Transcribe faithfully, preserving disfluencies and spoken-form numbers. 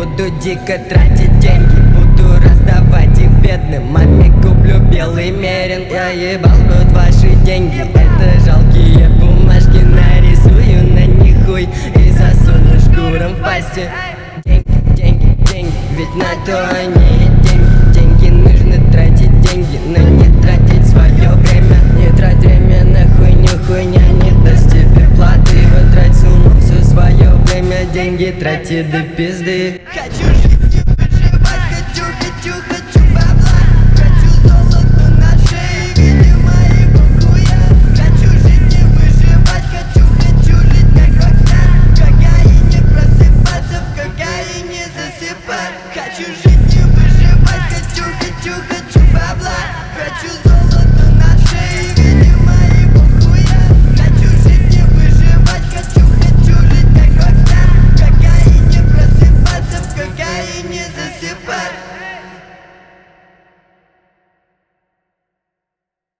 буду дико тратить деньги, буду раздавать их бедным. Маме куплю белый мерин, я ебал в рот ваши деньги. Это жалкие бумажки, нарисую на них хуй и засуну шкуром в пасти. Деньги, деньги, деньги, ведь на то они и деньги. Деньги нужно тратить деньги, но не тратить свое время. Не трать время на хуйню, хуйня не даст тебе платы. Потрать сумму все свое время, деньги трати до пизды. Хочу